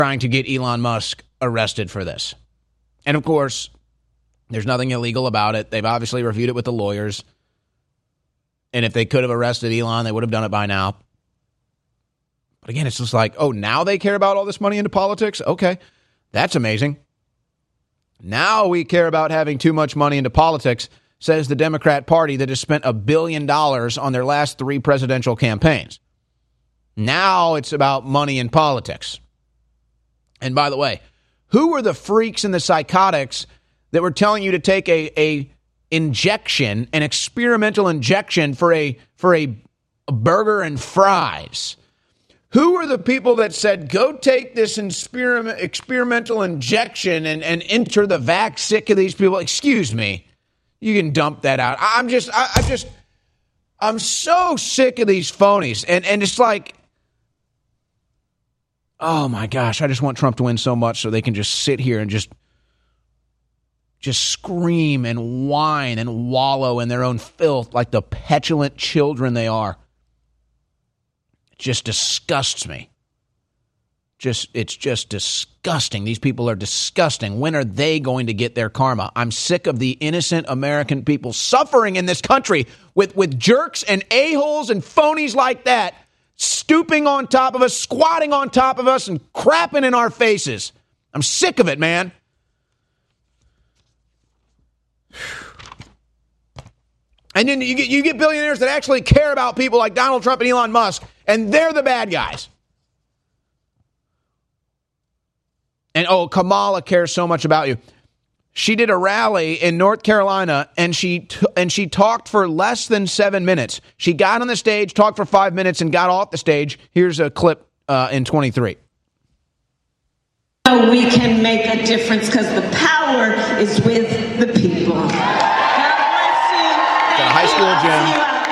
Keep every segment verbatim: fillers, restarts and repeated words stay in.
trying to get Elon Musk arrested for this. And of course, there's nothing illegal about it. They've obviously reviewed it with the lawyers. And if they could have arrested Elon, they would have done it by now. But again, it's just like, oh, now they care about all this money into politics? Okay, that's amazing. Now we care about having too much money into politics, says the Democrat Party that has spent a billion dollars on their last three presidential campaigns. Now it's about money in politics. And by the way, who were the freaks and the psychotics that were telling you to take a, a injection, an experimental injection for a for a, a burger and fries? Who were the people that said, go take this experiment, experimental injection and, and enter the vac? Sick of these people? Excuse me. You can dump that out. I'm just, I, I just, I'm so sick of these phonies. And, and it's like, oh my gosh, I just want Trump to win so much so they can just sit here and just, just scream and whine and wallow in their own filth like the petulant children they are. Just disgusts me. Just it's just disgusting. These people are disgusting. When are they going to get their karma? I'm sick of the innocent American people suffering in this country with, with jerks and a-holes and phonies like that stooping on top of us, squatting on top of us, and crapping in our faces. I'm sick of it, man. And then you get you get billionaires that actually care about people like Donald Trump and Elon Musk, and they're the bad guys. And oh, Kamala cares so much about you. She did a rally in North Carolina, and she t- and she talked for less than seven minutes. She got on the stage, talked for five minutes, and got off the stage. Here's a clip uh, in twenty-three. We can make a difference because the power is with the people. A high school gym.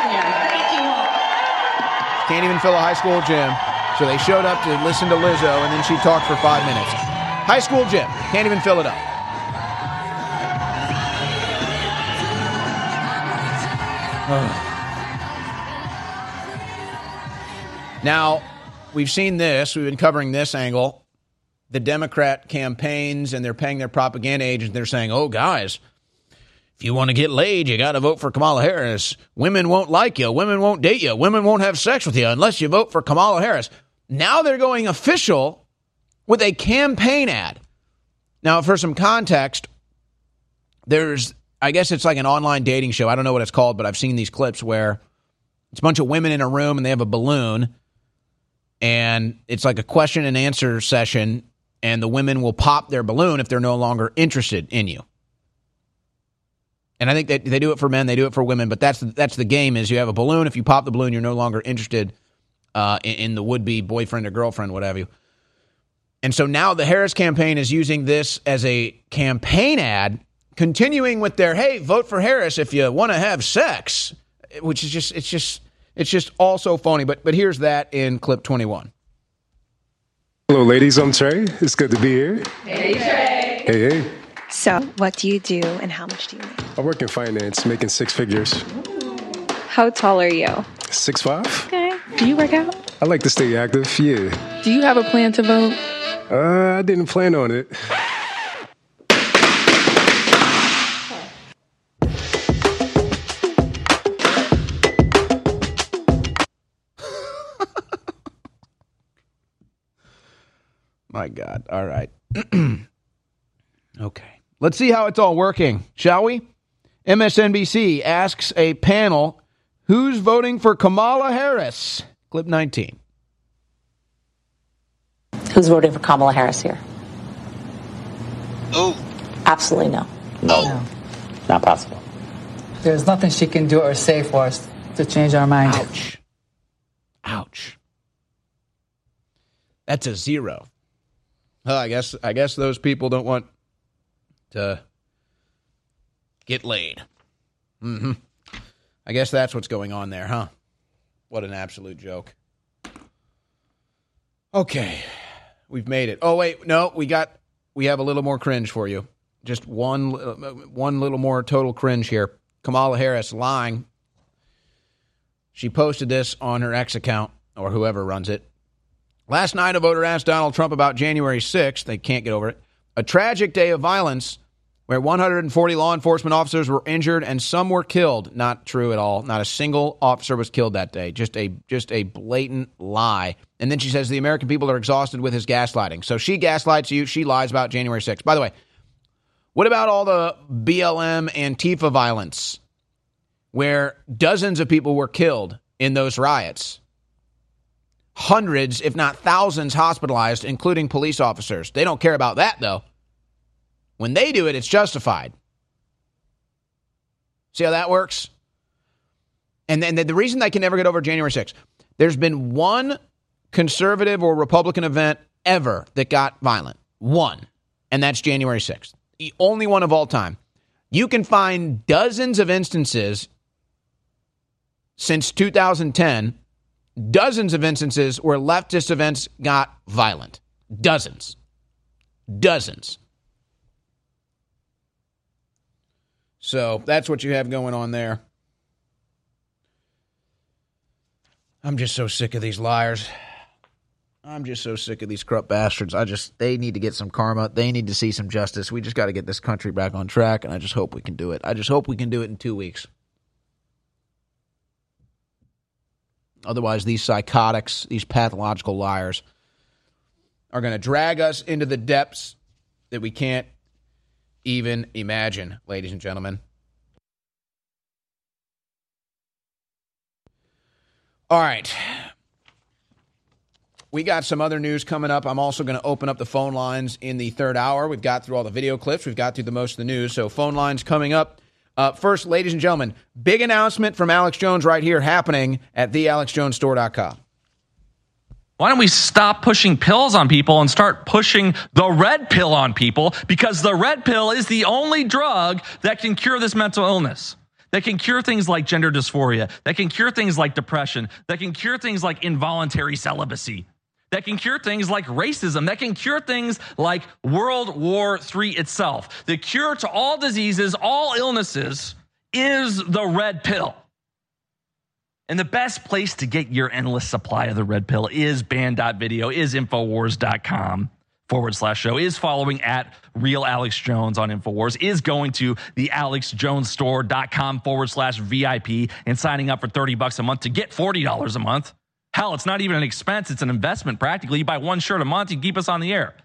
Can't even fill a high school gym. So they showed up to listen to Lizzo, and then she talked for five minutes. High school gym. Can't even fill it up. Now, we've seen this. We've been covering this angle. The Democrat campaigns, and they're paying their propaganda agents. They're saying, oh, guys, if you want to get laid, you got to vote for Kamala Harris. Women won't like you. Women won't date you. Women won't have sex with you unless you vote for Kamala Harris. Now they're going official with a campaign ad. Now, for some context, there's, I guess it's like an online dating show. I don't know what it's called, but I've seen these clips where it's a bunch of women in a room and they have a balloon. And it's like a question and answer session. And the women will pop their balloon if they're no longer interested in you. And I think that they do it for men, they do it for women, but that's that's the game. Is you have a balloon. If you pop the balloon, you're no longer interested uh, in, in the would-be boyfriend or girlfriend, whatever. And so now the Harris campaign is using this as a campaign ad, continuing with their, hey, vote for Harris if you want to have sex, which is just it's just it's just all so phony. But but here's that in clip twenty-one. Hello, ladies. I'm Trey. It's good to be here. Hey, Trey. Hey, hey. So, what do you do and how much do you make? I work in finance, making six figures. How tall are you? Six five. Okay. Do you work out? I like to stay active, yeah. Do you have a plan to vote? Uh, I didn't plan on it. My God. All right. Okay. Let's see how it's all working, shall we? M S N B C asks a panel, who's voting for Kamala Harris? Clip nineteen. Who's voting for Kamala Harris here? Oh. Absolutely no. No. no. Not possible. There's nothing she can do or say for us to change our mind. Ouch. Ouch. That's a zero. Well, I guess I guess those people don't want to get laid. Mm-hmm. I guess that's what's going on there, huh? What an absolute joke. Okay. We've made it. Oh, wait. No, we got, we have a little more cringe for you. Just one, one little more total cringe here. Kamala Harris lying. She posted this on her X account, or whoever runs it, Last night, a voter asked Donald Trump about January sixth. They can't get over it. A tragic day of violence where one hundred forty law enforcement officers were injured and some were killed. Not true at all. Not a single officer was killed that day. Just a just a blatant lie. And then she says the American people are exhausted with his gaslighting. So she gaslights you. She lies about January sixth. By the way, what about all the B L M Antifa violence where dozens of people were killed in those riots? Hundreds, if not thousands, hospitalized, including police officers. They don't care about that, though. When they do it, it's justified. See how that works? And then the reason they can never get over January sixth, there's been one conservative or Republican event ever that got violent. One. And that's January sixth. The only one of all time. You can find dozens of instances since two thousand ten, dozens of instances where leftist events got violent. Dozens. Dozens. So that's what you have going on there. I'm just so sick of these liars. I'm just so sick of these corrupt bastards. I just, they need to get some karma. They need to see some justice. We just got to get this country back on track, and I just hope we can do it. I just hope we can do it in two weeks. Otherwise, these psychotics, these pathological liars are going to drag us into the depths that we can't even imagine, ladies and gentlemen. All right. We got some other news coming up. I'm also going to open up the phone lines in the third hour. We've got through all the video clips. We've got through the most of the news. So phone lines coming up. Uh, first, ladies and gentlemen, big announcement from Alex Jones right here happening at the alex jones store dot com. Why don't we stop pushing pills on people and start pushing the red pill on people? Because the red pill is the only drug that can cure this mental illness, that can cure things like gender dysphoria, that can cure things like depression, that can cure things like involuntary celibacy, that can cure things like racism, that can cure things like World War Three itself. The cure to all diseases, all illnesses, is the red pill. And the best place to get your endless supply of the red pill is band dot video, is infowars.com forward slash show, is following at Real Alex Jones on Infowars, is going to the alex jones store dot com forward slash V I P and signing up for thirty bucks a month to get forty dollars a month. Hell, it's not even an expense. It's an investment practically. You buy one shirt a month, you keep us on the air.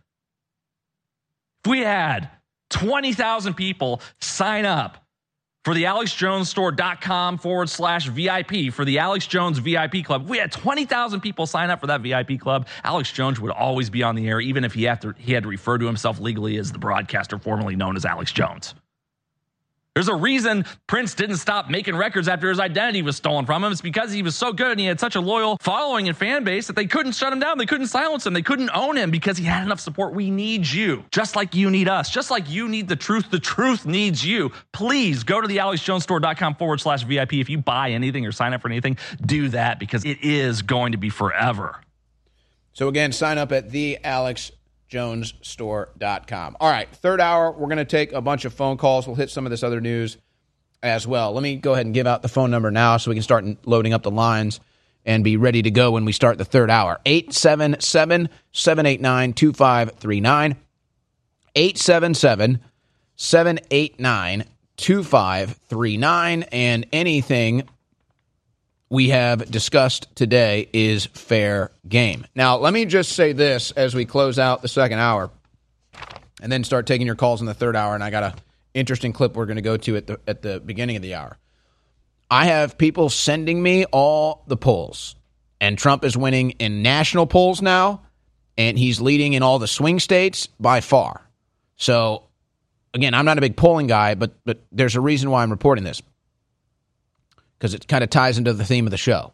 If we had twenty thousand people sign up for the alex jones store dot com forward slash V I P, for the Alex Jones V I P Club, if we had twenty thousand people sign up for that V I P club, Alex Jones would always be on the air, even if he had to, he had to refer to himself legally as the broadcaster formerly known as Alex Jones. There's a reason Prince didn't stop making records after his identity was stolen from him. It's because he was so good and he had such a loyal following and fan base that they couldn't shut him down. They couldn't silence him. They couldn't own him because he had enough support. We need you, just like you need us, just like you need the truth. The truth needs you. Please go to the alex jones store dot com forward slash V I P. If you buy anything or sign up for anything, do that because it is going to be forever. So again, sign up at the alex jones store dot com. All right, third hour, we're going to take a bunch of phone calls. We'll hit some of this other news as well. Let me go ahead and give out the phone number now so we can start loading up the lines and be ready to go when we start the third hour. eight seven seven, seven eight nine, two five three nine. eight seven seven, seven eight nine, two five three nine. And anything we have discussed today is fair game. Now, let me just say this as we close out the second hour and then start taking your calls in the third hour. And I got an interesting clip we're going to go to at the at the beginning of the hour. I have people sending me all the polls, and Trump is winning in national polls now, and he's leading in all the swing states by far. So, again, I'm not a big polling guy, but but there's a reason why I'm reporting this, because it kind of ties into the theme of the show.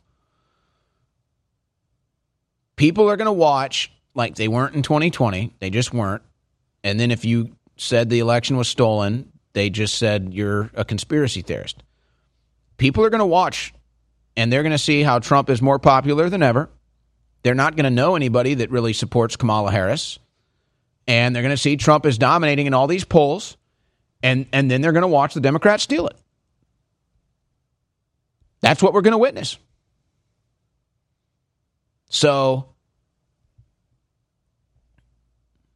People are going to watch like they weren't in twenty twenty. They just weren't. And then if you said the election was stolen, they just said you're a conspiracy theorist. People are going to watch, and they're going to see how Trump is more popular than ever. They're not going to know anybody that really supports Kamala Harris. And they're going to see Trump is dominating in all these polls. And, and then they're going to watch the Democrats steal it. That's what we're going to witness. So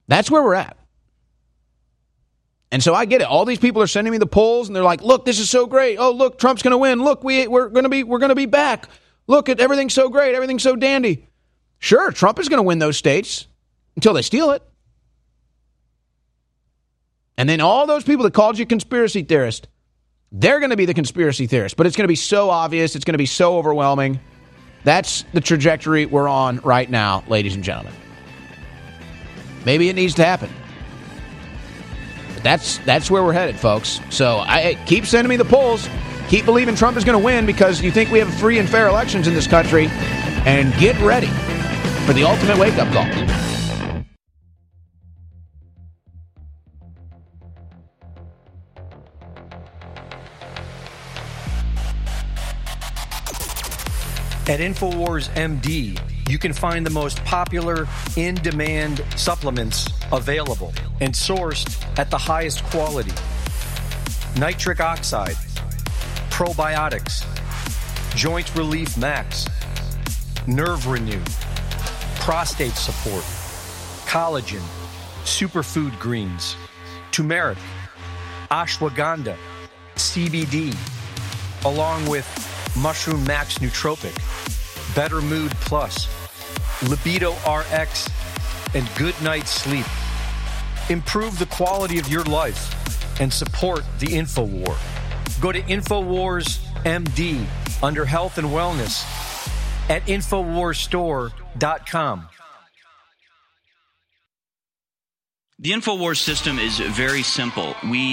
That's where we're at. And so I get it. All these people are sending me the polls, and they're like, "Look, this is so great. Oh, look, Trump's going to win. Look, we we're going to be we're going to be back. Look at everything's so great. Everything's so dandy." Sure, Trump is going to win those states until they steal it. And then all those people that called you conspiracy theorist, they're going to be the conspiracy theorists. But it's going to be so obvious. It's going to be so overwhelming. That's the trajectory we're on right now, ladies and gentlemen. Maybe it needs to happen. But that's that's where we're headed, folks. So I keep sending me the polls. Keep believing Trump is going to win because you think we have free and fair elections in this country. And get ready for the ultimate wake-up call. At InfoWars M D, you can find the most popular in-demand supplements available and sourced at the highest quality. Nitric oxide, probiotics, joint relief max, nerve renew, prostate support, collagen, superfood greens, turmeric, ashwagandha, C B D, along with Mushroom Max Nootropic, Better Mood Plus, Libido R X, and Good Night Sleep. Improve the quality of your life and support the InfoWar. Go to InfoWars M D under Health and Wellness at infowars store dot com. The InfoWars system is very simple. We